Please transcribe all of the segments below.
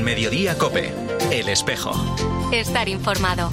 En Mediodía COPE, El Espejo. Estar informado.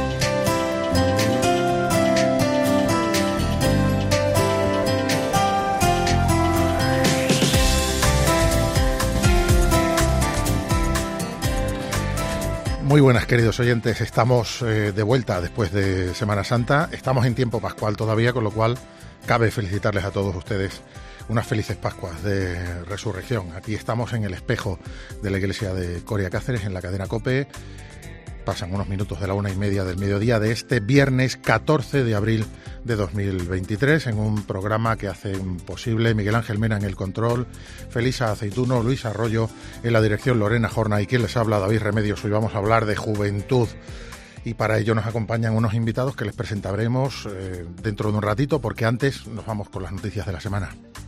Muy buenas, queridos oyentes. Estamos de vuelta después de Semana Santa. Estamos en tiempo pascual todavía, con lo cual cabe felicitarles a todos ustedes unas felices Pascuas de Resurrección. Aquí estamos en el espejo de la iglesia de Coria Cáceres, en la cadena COPE. Pasan unos minutos de la 1:30 del mediodía de este viernes 14 de abril de 2023, en un programa que hacen posible Miguel Ángel Mena en el control, Felisa Aceituno, Luis Arroyo en la dirección, Lorena Jorna y quien les habla, David Remedios. Hoy vamos a hablar de juventud y para ello nos acompañan unos invitados que les presentaremos dentro de un ratito, porque antes nos vamos con las noticias de la semana.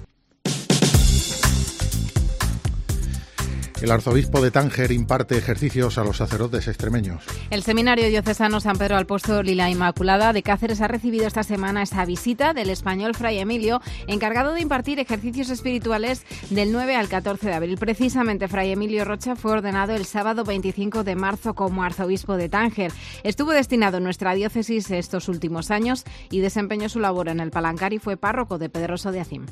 El arzobispo de Tánger imparte ejercicios a los sacerdotes extremeños. El Seminario Diocesano San Pedro Apóstol y la Inmaculada de Cáceres ha recibido esta semana esta visita del español Fray Emilio, encargado de impartir ejercicios espirituales del 9 al 14 de abril. Precisamente Fray Emilio Rocha fue ordenado el sábado 25 de marzo como arzobispo de Tánger. Estuvo destinado en nuestra diócesis estos últimos años y desempeñó su labor en el Palancar y fue párroco de Pedroso de Acim.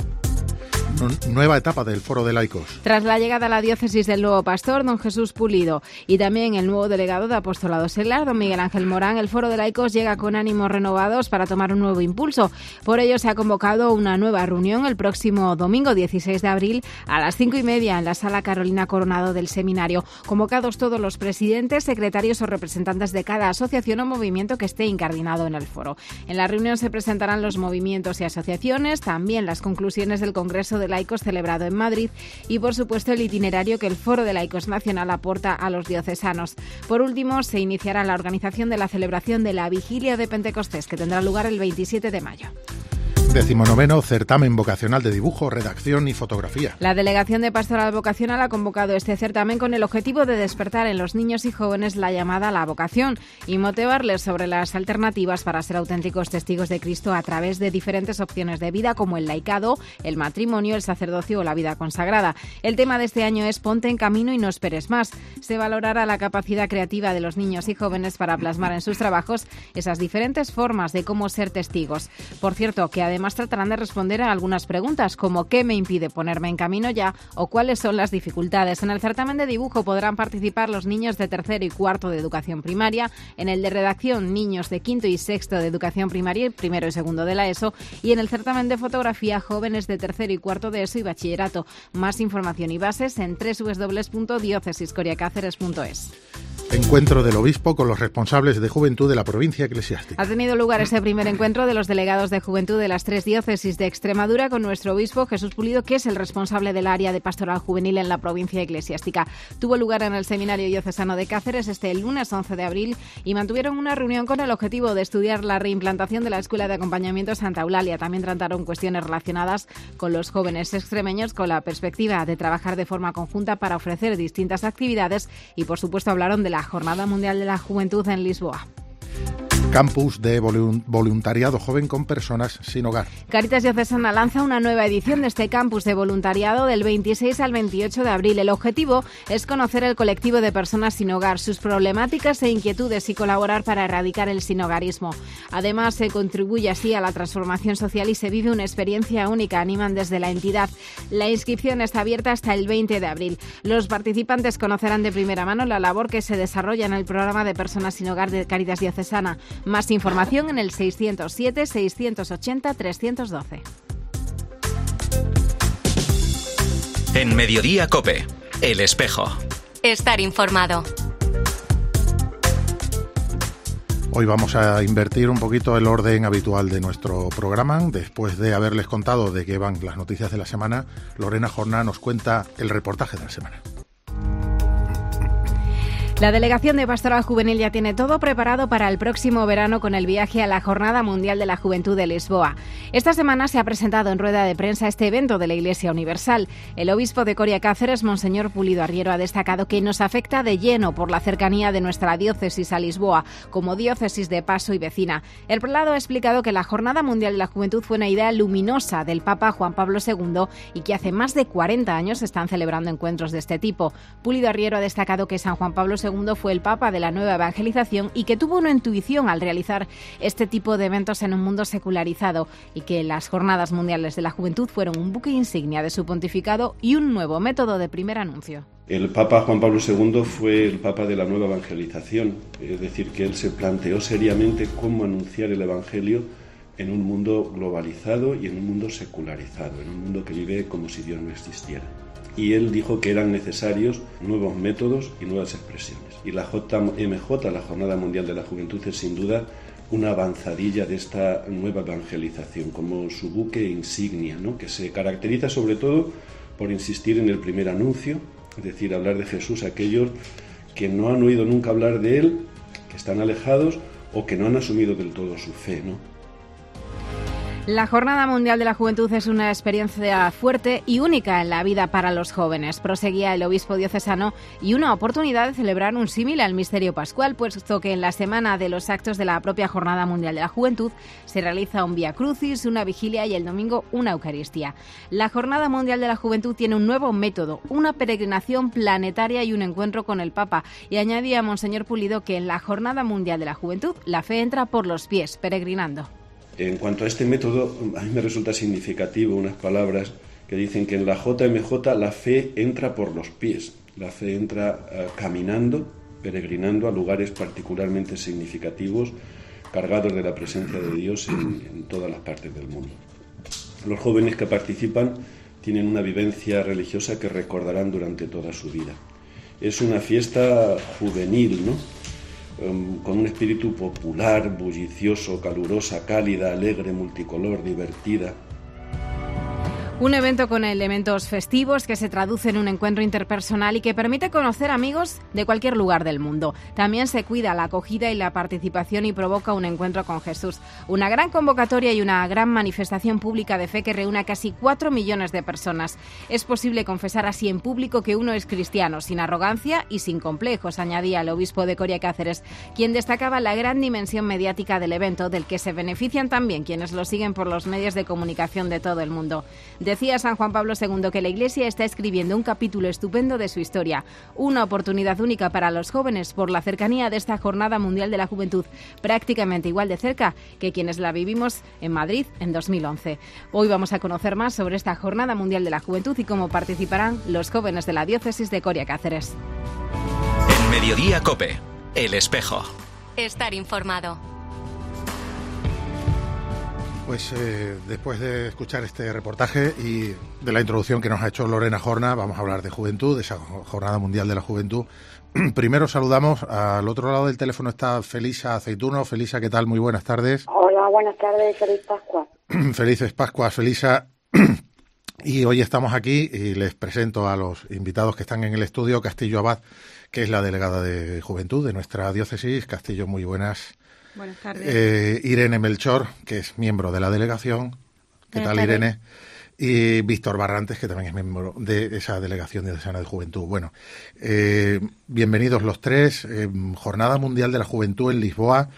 Nueva etapa del Foro de Laicos. Tras la llegada a la diócesis del nuevo pastor, don Jesús Pulido, y también el nuevo delegado de Apostolado Seglar, don Miguel Ángel Morán, el Foro de Laicos llega con ánimos renovados para tomar un nuevo impulso. Por ello se ha convocado una nueva reunión el próximo domingo 16 de abril a las 5:30 en la Sala Carolina Coronado del Seminario. Convocados todos los presidentes, secretarios o representantes de cada asociación o movimiento que esté incardinado en el foro. En la reunión se presentarán los movimientos y asociaciones, también las conclusiones del Congreso de Laicos celebrado en Madrid y, por supuesto, el itinerario que el Foro de Laicos Nacional aporta a los diocesanos. Por último, se iniciará la organización de la celebración de la Vigilia de Pentecostés, que tendrá lugar el 27 de mayo. 19º certamen vocacional de dibujo, redacción y fotografía. La Delegación de Pastoral Vocacional ha convocado este certamen con el objetivo de despertar en los niños y jóvenes la llamada a la vocación y motivarles sobre las alternativas para ser auténticos testigos de Cristo a través de diferentes opciones de vida como el laicado, el matrimonio, el sacerdocio o la vida consagrada. El tema de este año es Ponte en camino y no esperes más. Se valorará la capacidad creativa de los niños y jóvenes para plasmar en sus trabajos esas diferentes formas de cómo ser testigos. Por cierto, que además tratarán de responder a algunas preguntas como ¿qué me impide ponerme en camino ya? O ¿cuáles son las dificultades? En el certamen de dibujo podrán participar los niños de tercero y cuarto de educación primaria, en el de redacción niños de quinto y sexto de educación primaria y primero y segundo de la ESO, y en el certamen de fotografía jóvenes de tercero y cuarto de ESO y bachillerato. Más información y bases en www.diocesiscoriacáceres.es. Encuentro del obispo con los responsables de juventud de la provincia eclesiástica. Ha tenido lugar ese primer encuentro de los delegados de juventud de las 3 diócesis de Extremadura con nuestro obispo Jesús Pulido, que es el responsable del área de pastoral juvenil en la provincia eclesiástica. Tuvo lugar en el Seminario Diocesano de Cáceres el lunes 11 de abril y mantuvieron una reunión con el objetivo de estudiar la reimplantación de la Escuela de Acompañamiento Santa Eulalia. También trataron cuestiones relacionadas con los jóvenes extremeños con la perspectiva de trabajar de forma conjunta para ofrecer distintas actividades y, por supuesto, hablaron de la Jornada Mundial de la Juventud en Lisboa. Campus de voluntariado joven con personas sin hogar. Cáritas Diocesana lanza una nueva edición de este campus de voluntariado del 26 al 28 de abril. El objetivo es conocer el colectivo de personas sin hogar, sus problemáticas e inquietudes y colaborar para erradicar el sinhogarismo. Además, se contribuye así a la transformación social y se vive una experiencia única, animan desde la entidad. La inscripción está abierta hasta el 20 de abril. Los participantes conocerán de primera mano la labor que se desarrolla en el programa de personas sin hogar de Cáritas Diocesana. Más información en el 607-680-312. En Mediodía COPE, El Espejo. Estar informado. Hoy vamos a invertir un poquito el orden habitual de nuestro programa. Después de haberles contado de qué van las noticias de la semana, Lorena Jorna nos cuenta el reportaje de la semana. La Delegación de Pastoral Juvenil ya tiene todo preparado para el próximo verano con el viaje a la Jornada Mundial de la Juventud de Lisboa. Esta semana se ha presentado en rueda de prensa este evento de la Iglesia Universal. El obispo de Coria Cáceres, Monseñor Pulido Arriero, ha destacado que nos afecta de lleno por la cercanía de nuestra diócesis a Lisboa, como diócesis de paso y vecina. El prelado ha explicado que la Jornada Mundial de la Juventud fue una idea luminosa del Papa Juan Pablo II y que hace más de 40 años se están celebrando encuentros de este tipo. Pulido Arriero ha destacado que San Juan Pablo II fue el Papa de la nueva evangelización y que tuvo una intuición al realizar este tipo de eventos en un mundo secularizado y que las Jornadas Mundiales de la Juventud fueron un buque insignia de su pontificado y un nuevo método de primer anuncio. El Papa Juan Pablo II fue el Papa de la nueva evangelización, es decir, que él se planteó seriamente cómo anunciar el Evangelio en un mundo globalizado y en un mundo secularizado, en un mundo que vive como si Dios no existiera. Y él dijo que eran necesarios nuevos métodos y nuevas expresiones. Y la JMJ, la Jornada Mundial de la Juventud, es sin duda una avanzadilla de esta nueva evangelización, como su buque insignia, ¿no? Que se caracteriza sobre todo por insistir en el primer anuncio, es decir, hablar de Jesús a aquellos que no han oído nunca hablar de él, que están alejados o que no han asumido del todo su fe, ¿no? La Jornada Mundial de la Juventud es una experiencia fuerte y única en la vida para los jóvenes, proseguía el obispo diocesano, y una oportunidad de celebrar un símil al misterio pascual, puesto que en la semana de los actos de la propia Jornada Mundial de la Juventud se realiza un Vía Crucis, una vigilia y el domingo una Eucaristía. La Jornada Mundial de la Juventud tiene un nuevo método, una peregrinación planetaria y un encuentro con el Papa, y añadía Monseñor Pulido que en la Jornada Mundial de la Juventud la fe entra por los pies, peregrinando. En cuanto a este método, a mí me resulta significativo unas palabras que dicen que en la JMJ la fe entra por los pies, la fe entra caminando, peregrinando a lugares particularmente significativos, cargados de la presencia de Dios en todas las partes del mundo. Los jóvenes que participan tienen una vivencia religiosa que recordarán durante toda su vida. Es una fiesta juvenil, ¿no? Con un espíritu popular, bullicioso, calurosa, cálida, alegre, multicolor, divertida. Un evento con elementos festivos que se traduce en un encuentro interpersonal y que permite conocer amigos de cualquier lugar del mundo. También se cuida la acogida y la participación y provoca un encuentro con Jesús. Una gran convocatoria y una gran manifestación pública de fe que reúne a casi 4 millones de personas. Es posible confesar así en público que uno es cristiano, sin arrogancia y sin complejos, añadía el obispo de Coria Cáceres, quien destacaba la gran dimensión mediática del evento, del que se benefician también quienes lo siguen por los medios de comunicación de todo el mundo. Decía San Juan Pablo II que la Iglesia está escribiendo un capítulo estupendo de su historia, una oportunidad única para los jóvenes por la cercanía de esta Jornada Mundial de la Juventud, prácticamente igual de cerca que quienes la vivimos en Madrid en 2011. Hoy vamos a conocer más sobre esta Jornada Mundial de la Juventud y cómo participarán los jóvenes de la diócesis de Coria Cáceres. En Mediodía COPE, El Espejo. Estar informado. Pues después de escuchar este reportaje y de la introducción que nos ha hecho Lorena Jorna, vamos a hablar de juventud, de esa Jornada Mundial de la Juventud. Primero saludamos, al otro lado del teléfono está Felisa Aceituno. Felisa, ¿qué tal? Muy buenas tardes. Hola, buenas tardes, feliz Pascua. Felices Pascuas, Felisa. Y hoy estamos aquí y les presento a los invitados que están en el estudio. Castillo Abad, que es la delegada de Juventud de nuestra diócesis. Castillo, muy buenas. Buenas tardes. Irene Melchor, que es miembro de la delegación. ¿Qué tal, Irene? Y Víctor Barrantes, que también es miembro de esa delegación diocesana de Juventud. Bueno, bienvenidos los tres. Jornada Mundial de la Juventud en Lisboa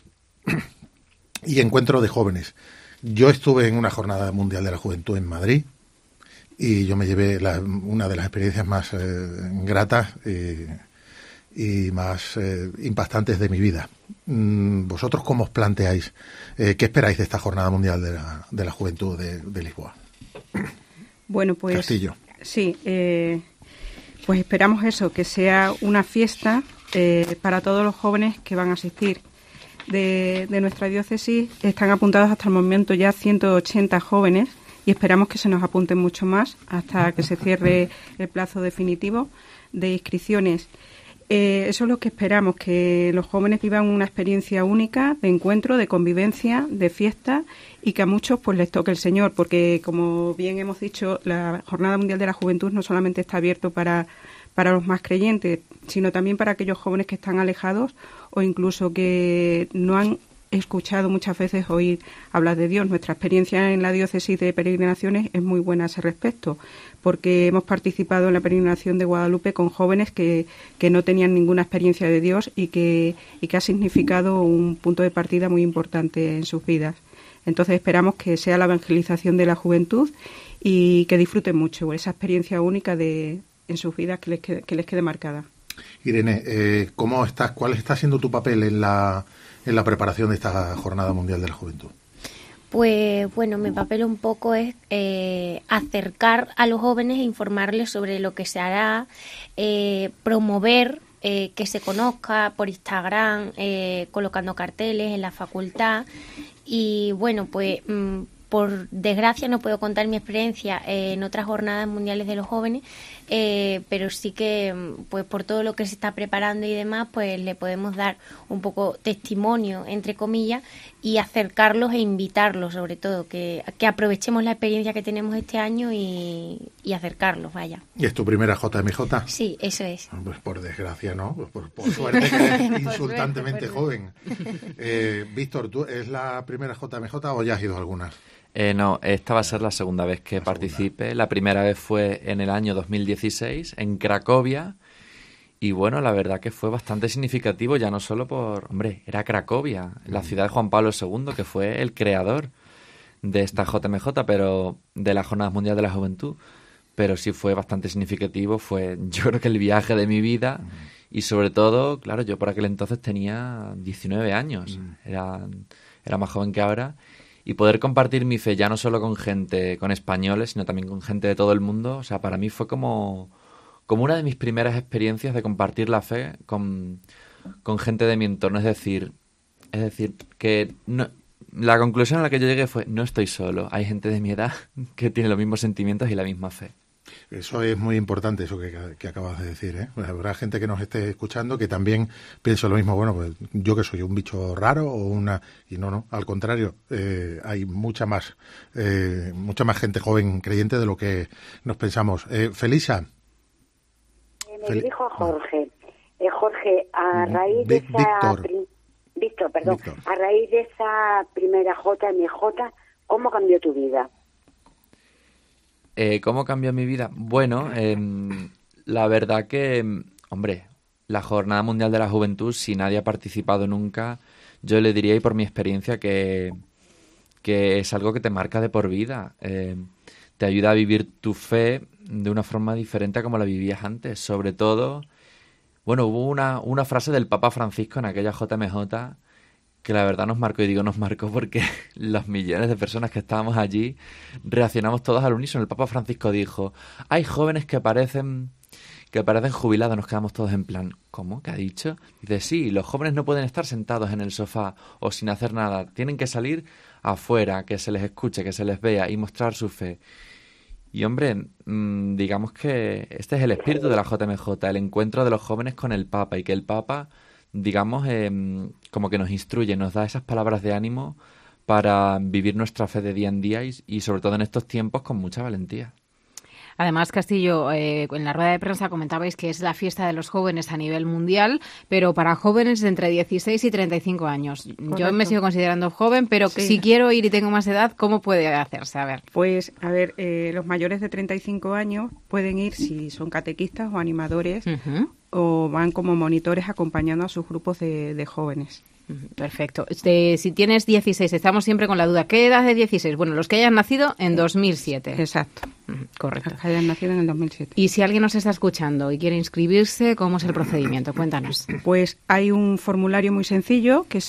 y Encuentro de Jóvenes. Yo estuve en una Jornada Mundial de la Juventud en Madrid y yo me llevé una de las experiencias más gratas y más impactantes de mi vida. ¿Vosotros cómo os planteáis? ¿Qué esperáis de esta Jornada Mundial de la Juventud de Lisboa? Bueno, pues Castillo. Sí, pues esperamos eso, que sea una fiesta para todos los jóvenes que van a asistir. De nuestra diócesis están apuntados hasta el momento ya 180 jóvenes y esperamos que se nos apunten mucho más hasta que se cierre el plazo definitivo de inscripciones. Eso es lo que esperamos, que los jóvenes vivan una experiencia única de encuentro, de convivencia, de fiesta y que a muchos pues les toque el Señor, porque como bien hemos dicho, la Jornada Mundial de la Juventud no solamente está abierto para para los más creyentes, sino también para aquellos jóvenes que están alejados o incluso que no han escuchado muchas veces oír hablar de Dios. Nuestra experiencia en la diócesis de peregrinaciones es muy buena a ese respecto, porque hemos participado en la peregrinación de Guadalupe con jóvenes que no tenían ninguna experiencia de Dios y que ha significado un punto de partida muy importante en sus vidas. Entonces esperamos que sea la evangelización de la juventud y que disfruten mucho esa experiencia única en sus vidas que les quede marcada. Irene, ¿cómo estás? ¿Cuál está siendo tu papel en la preparación de esta Jornada Mundial de la Juventud? Pues bueno, mi papel un poco es acercar a los jóvenes e informarles sobre lo que se hará, promover que se conozca por Instagram, colocando carteles en la facultad. Y bueno, pues por desgracia no puedo contar mi experiencia en otras jornadas mundiales de los jóvenes, pero sí que pues por todo lo que se está preparando y demás, pues le podemos dar un poco testimonio, entre comillas, y acercarlos e invitarlos, sobre todo, que aprovechemos la experiencia que tenemos este año y acercarlos, vaya. ¿Y es tu primera JMJ? Sí, eso es. Pues por desgracia, ¿no? Pues por suerte que eres insultantemente joven. Víctor, ¿tú es la primera JMJ o ya has ido a alguna? No, esta va a ser la segunda vez que participe. La primera vez fue en el año 2016 en Cracovia y bueno, la verdad que fue bastante significativo, ya no solo era Cracovia, la ciudad de Juan Pablo II, que fue el creador de esta JMJ, pero de la Jornada Mundial de la Juventud, pero sí fue bastante significativo, fue yo creo que el viaje de mi vida y sobre todo, claro, yo por aquel entonces tenía 19 años, era más joven que ahora. Y poder compartir mi fe ya no solo con gente, con españoles, sino también con gente de todo el mundo, o sea, para mí fue como una de mis primeras experiencias de compartir la fe con gente de mi entorno. Es decir, que no, la conclusión a la que yo llegué fue, no estoy solo, hay gente de mi edad que tiene los mismos sentimientos y la misma fe. Eso es muy importante, eso que acabas de decir, ¿eh? Habrá gente que nos esté escuchando que también piensa lo mismo. Bueno, pues yo que soy un bicho raro o una... Y no, al contrario, hay mucha más gente joven creyente de lo que nos pensamos. Felisa. Me dirijo a Jorge. Jorge, a raíz de esa... Víctor. A raíz de esa primera JMJ, ¿cómo cambió tu vida? ¿Cómo cambió mi vida? Bueno, la verdad que, hombre, la Jornada Mundial de la Juventud, si nadie ha participado nunca, yo le diría, y por mi experiencia, que es algo que te marca de por vida. Te ayuda a vivir tu fe de una forma diferente a como la vivías antes. Sobre todo, bueno, hubo una frase del Papa Francisco en aquella JMJ que la verdad nos marcó, y digo nos marcó porque los millones de personas que estábamos allí reaccionamos todos al unísono. El Papa Francisco dijo, hay jóvenes que parecen jubilados. Nos quedamos todos en plan, ¿cómo? ¿Qué ha dicho? Dice, sí, los jóvenes no pueden estar sentados en el sofá o sin hacer nada, tienen que salir afuera, que se les escuche, que se les vea y mostrar su fe. Y hombre, digamos que este es el espíritu de la JMJ, el encuentro de los jóvenes con el Papa, y que el Papa, digamos, como que nos instruye, nos da esas palabras de ánimo para vivir nuestra fe de día en día y sobre todo en estos tiempos con mucha valentía. Además, Castillo, en la rueda de prensa comentabais que es la fiesta de los jóvenes a nivel mundial, pero para jóvenes de entre 16 y 35 años. Correcto. Yo me sigo considerando joven, pero sí. Si quiero ir y tengo más edad, ¿cómo puede hacerse? A ver. Pues, los mayores de 35 años pueden ir si son catequistas o animadores, o van como monitores acompañando a sus grupos de jóvenes. Perfecto. Si tienes 16, estamos siempre con la duda. ¿Qué edad de 16? Bueno, los que hayan nacido en 2007. Exacto. Correcto. Los que hayan nacido en el 2007. Y si alguien nos está escuchando y quiere inscribirse, ¿cómo es el procedimiento? Cuéntanos. Pues hay un formulario muy sencillo que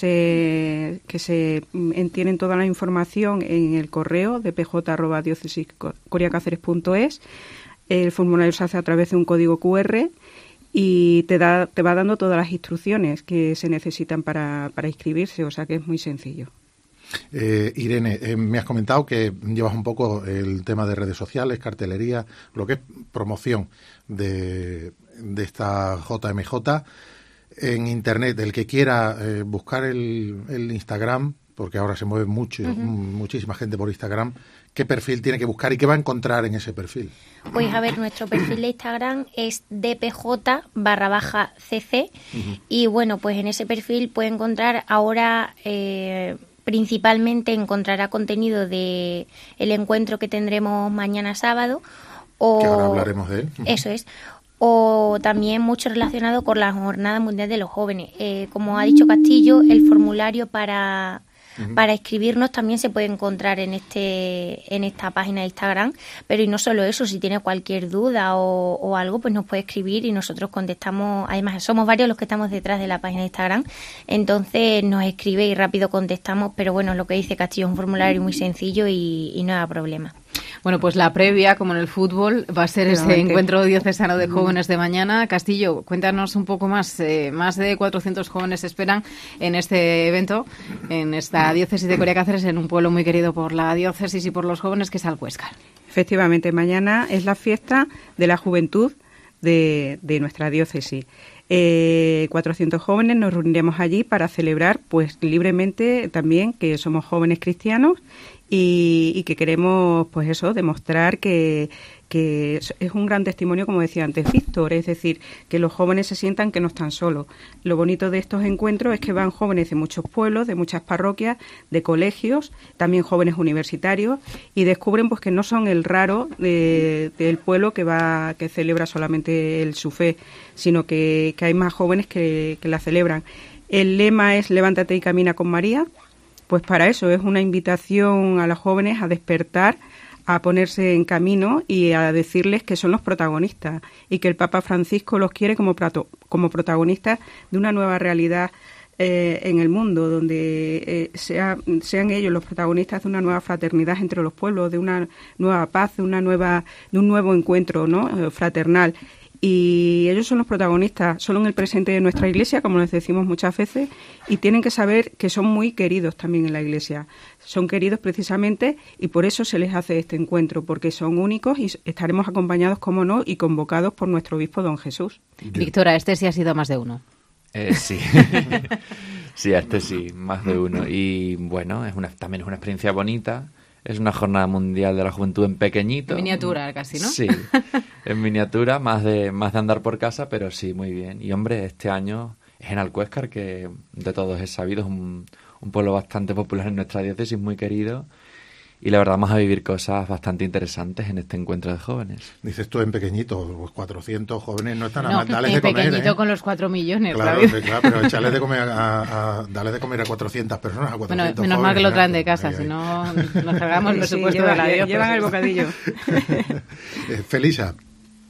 tienen toda la información en el correo de pj@diocesiscoriacáceres.es. El formulario se hace a través de un código QR y te va dando todas las instrucciones que se necesitan para inscribirse, o sea que es muy sencillo. Irene, me has comentado que llevas un poco el tema de redes sociales, cartelería, lo que es promoción de esta JMJ en Internet. El que quiera buscar el Instagram, porque ahora se mueve muchísima gente por Instagram, ¿Qué perfil tiene que buscar y qué va a encontrar en ese perfil? Pues a ver, nuestro perfil de Instagram es dpj_cc y bueno, pues en ese perfil puede encontrar ahora principalmente encontrará contenido de el encuentro que tendremos mañana sábado o que ahora hablaremos de él. Eso es. O también mucho relacionado con la Jornada Mundial de los Jóvenes. Como ha dicho Castillo, el formulario para escribirnos también se puede encontrar en esta página de Instagram, pero y no solo eso, si tiene cualquier duda o algo, pues nos puede escribir y nosotros contestamos. Además, somos varios los que estamos detrás de la página de Instagram, entonces nos escribe y rápido contestamos, pero bueno, lo que dice Castillo es un formulario muy sencillo y no da problema. Bueno, pues la previa, como en el fútbol, va a ser ese encuentro diocesano de jóvenes de mañana. Castillo, cuéntanos un poco más. Más de 400 jóvenes esperan en este evento, en esta diócesis de Coria Cáceres, en un pueblo muy querido por la diócesis y por los jóvenes, que es Alcuéscar. Efectivamente, mañana es la fiesta de la juventud de nuestra diócesis. 400 jóvenes nos reuniremos allí para celebrar pues libremente también que somos jóvenes cristianos y que queremos pues eso, demostrar que es un gran testimonio, como decía antes Víctor, es decir, que los jóvenes se sientan que no están solos. Lo bonito de estos encuentros es que van jóvenes de muchos pueblos, de muchas parroquias, de colegios, también jóvenes universitarios, y descubren pues que no son el raro del pueblo que celebra solamente su fe, sino que hay más jóvenes que la celebran. El lema es Levántate y camina con María. Pues para eso es una invitación a los jóvenes a despertar, a ponerse en camino y a decirles que son los protagonistas y que el Papa Francisco los quiere como protagonistas de una nueva realidad en el mundo, donde sean ellos los protagonistas de una nueva fraternidad entre los pueblos, de una nueva paz, de un nuevo encuentro, ¿no?, fraternal. Y ellos son los protagonistas, solo en el presente de nuestra Iglesia, como les decimos muchas veces, y tienen que saber que son muy queridos también en la Iglesia. Son queridos precisamente y por eso se les hace este encuentro, porque son únicos y estaremos acompañados, como no, y convocados por nuestro obispo don Jesús. Víctora, este sí ha sido más de uno. Sí. Sí, este sí, más de uno. Y bueno, también es una experiencia bonita. Es una jornada mundial de la juventud en pequeñito. Miniatura casi, ¿no? Sí, en miniatura, más de andar por casa, pero sí, muy bien. Y hombre, este año es en Alcuéscar, que de todos es sabido, es un pueblo bastante popular en nuestra diócesis, muy querido. Y la verdad vamos a vivir cosas bastante interesantes en este encuentro de jóvenes. Dices tú en pequeñito, los 400 jóvenes no están a más, dales de comer. En pequeñito con los 4 millones. Claro, pero echarles de comer dale de comer a 400 personas, a 400 Bueno, menos jóvenes, mal que lo traen de casa, si no nos cargamos el presupuesto de la diócesis. Llevan el bocadillo. Felisa.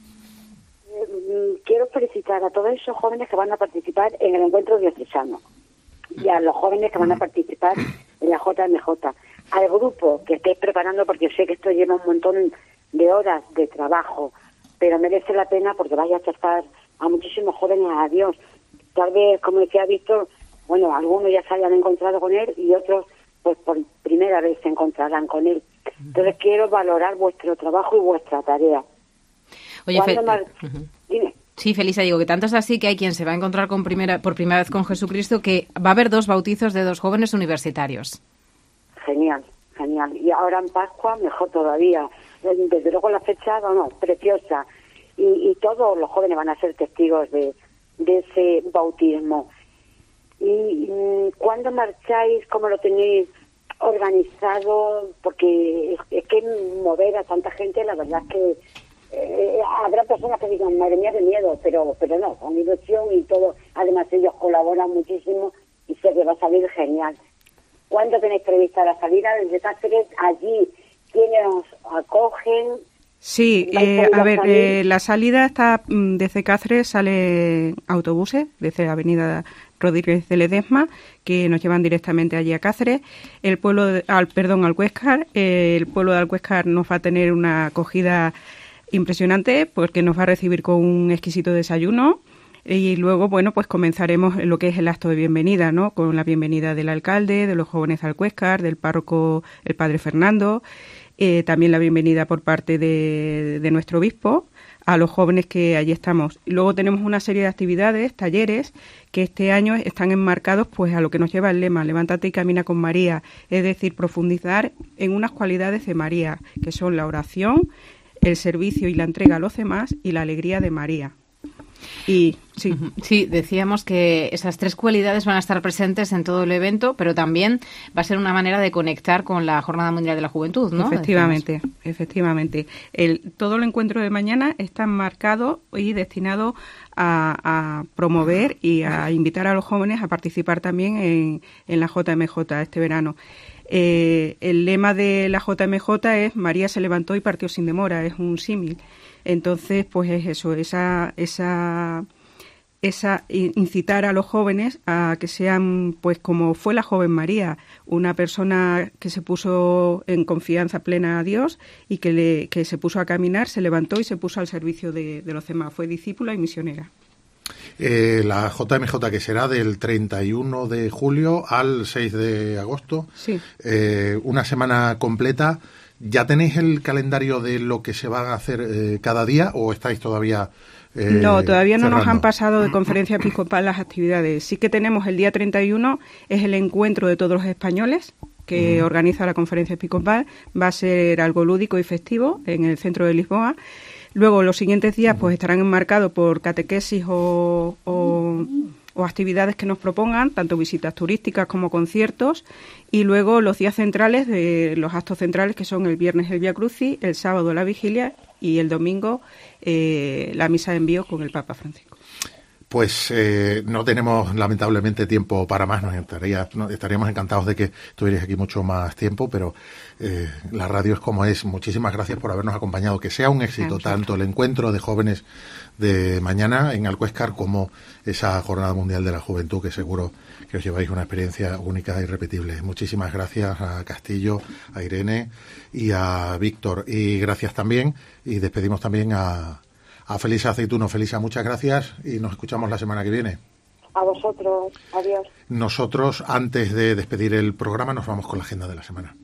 Quiero felicitar a todos esos jóvenes que van a participar en el encuentro diocesano y a los jóvenes que van a participar en la JMJ. Al grupo que estéis preparando, porque sé que esto lleva un montón de horas de trabajo, pero merece la pena porque vais a acercar a muchísimos jóvenes a Dios. Tal vez, como decía Víctor, bueno, algunos ya se hayan encontrado con él y otros pues por primera vez se encontrarán con él. Entonces quiero valorar vuestro trabajo y vuestra tarea. Oye, Dime. Sí, Felisa, digo que tanto es así que hay quien se va a encontrar por primera vez con Jesucristo, que va a haber 2 bautizos de 2 jóvenes universitarios. Genial. Y ahora en Pascua, mejor todavía. Desde luego la fecha, preciosa. Y todos los jóvenes van a ser testigos de ese bautismo. ¿Y cuándo marcháis? ¿Cómo lo tenéis organizado? Porque es que mover a tanta gente, la verdad es que habrá personas que digan, madre mía, de miedo, pero no, con ilusión y todo. Además, ellos colaboran muchísimo y sé que va a salir genial. ¿Cuándo tenéis prevista la salida desde Cáceres? Allí, ¿quiénes os acogen? Sí, la salida está desde Cáceres, sale autobuses desde Avenida Rodríguez de Ledesma que nos llevan directamente allí a Cáceres. Alcuéscar. El pueblo de Alcuéscar nos va a tener una acogida impresionante porque nos va a recibir con un exquisito desayuno. Y luego, bueno, pues comenzaremos lo que es el acto de bienvenida, ¿no? Con la bienvenida del alcalde, de los jóvenes de Alcuéscar, del párroco, el padre Fernando, también la bienvenida por parte de nuestro obispo a los jóvenes que allí estamos. Y luego tenemos una serie de actividades, talleres, que este año están enmarcados pues a lo que nos lleva el lema, levántate y camina con María, es decir, profundizar en unas cualidades de María, que son la oración, el servicio y la entrega a los demás y la alegría de María. Y sí, decíamos que esas 3 cualidades van a estar presentes en todo el evento, pero también va a ser una manera de conectar con la Jornada Mundial de la Juventud, ¿no? Efectivamente. Todo el encuentro de mañana está marcado y destinado a promover y a invitar a los jóvenes a participar también en la JMJ este verano. El lema de la JMJ es María se levantó y partió sin demora, es un símil. Entonces, pues es eso, esa incitar a los jóvenes a que sean, pues como fue la joven María, una persona que se puso en confianza plena a Dios y que se puso a caminar, se levantó y se puso al servicio de los demás. Fue discípula y misionera. La JMJ, que será del 31 de julio al 6 de agosto, sí. Una semana completa. ¿Ya tenéis el calendario de lo que se va a hacer cada día o estáis todavía no, todavía no cerrando? Nos han pasado de conferencia episcopal las actividades. Sí que tenemos el día 31, es el encuentro de todos los españoles que organiza la conferencia episcopal. Va a ser algo lúdico y festivo en el centro de Lisboa. Luego, los siguientes días pues estarán enmarcados por catequesis o actividades que nos propongan, tanto visitas turísticas como conciertos, y luego los días centrales de los actos centrales, que son el viernes el Vía Crucis, el sábado la vigilia y el domingo la misa de envío con el Papa Francisco. Pues no tenemos lamentablemente tiempo para más. Estaríamos encantados de que estuvierais aquí mucho más tiempo, pero la radio es como es. Muchísimas gracias por habernos acompañado. Que sea un éxito tanto el encuentro de jóvenes de mañana en Alcuéscar como esa Jornada Mundial de la Juventud, que seguro que os lleváis una experiencia única e irrepetible. Muchísimas gracias a Castillo, a Irene y a Víctor. Y gracias también, y despedimos también a Felisa Aceituno. Felisa, muchas gracias y nos escuchamos la semana que viene. A vosotros, adiós. Nosotros, antes de despedir el programa, nos vamos con la agenda de la semana.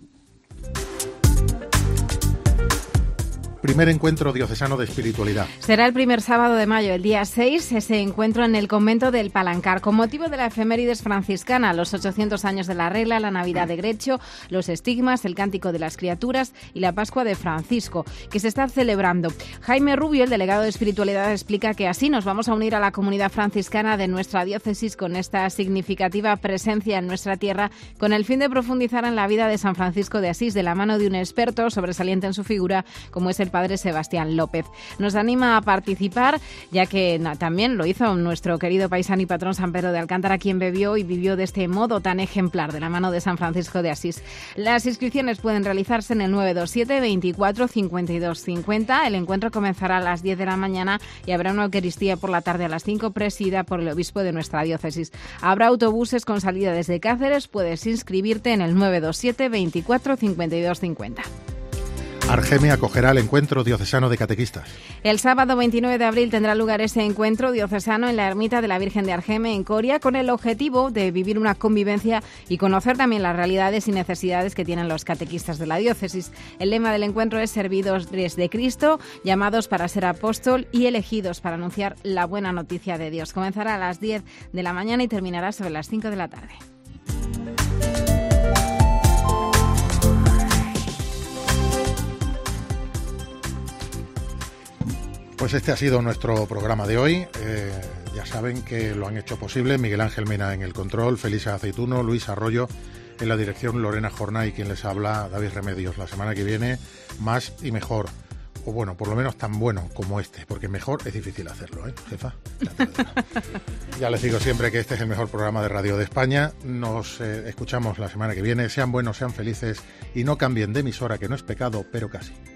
Primer encuentro diocesano de espiritualidad. Será el primer sábado de mayo, el día 6, ese encuentro en el convento del Palancar, con motivo de la efemérides franciscana, los 800 años de la regla, la Navidad de Grecho, los estigmas, el Cántico de las Criaturas y la Pascua de Francisco, que se está celebrando. Jaime Rubio, el delegado de espiritualidad, explica que así nos vamos a unir a la comunidad franciscana de nuestra diócesis con esta significativa presencia en nuestra tierra, con el fin de profundizar en la vida de San Francisco de Asís, de la mano de un experto sobresaliente en su figura, como es el padre Sebastián López. Nos anima a participar, ya que también lo hizo nuestro querido paisano y patrón San Pedro de Alcántara, quien bebió y vivió de este modo tan ejemplar, de la mano de San Francisco de Asís. Las inscripciones pueden realizarse en el 927 24 52 50. El encuentro comenzará a las 10 de la mañana y habrá una Eucaristía por la tarde a las 5, presidida por el obispo de nuestra diócesis. Habrá autobuses con salida desde Cáceres. Puedes inscribirte en el 927 24 52 50. Argeme acogerá el encuentro diocesano de catequistas. El sábado 29 de abril tendrá lugar ese encuentro diocesano en la ermita de la Virgen de Argeme, en Coria, con el objetivo de vivir una convivencia y conocer también las realidades y necesidades que tienen los catequistas de la diócesis. El lema del encuentro es servidores de Cristo, llamados para ser apóstol y elegidos para anunciar la buena noticia de Dios. Comenzará a las 10 de la mañana y terminará sobre las 5 de la tarde. Pues este ha sido nuestro programa de hoy. Ya saben que lo han hecho posible Miguel Ángel Mena en el control, Felisa Aceituno, Luis Arroyo en la dirección, Lorena Jornay y quien les habla, David Remedios. La semana que viene, más y mejor. O bueno, por lo menos tan bueno como este, porque mejor es difícil hacerlo, ¿eh, jefa? Ya les digo siempre que este es el mejor programa de radio de España. Nos escuchamos la semana que viene. Sean buenos, sean felices y no cambien de emisora, que no es pecado, pero casi.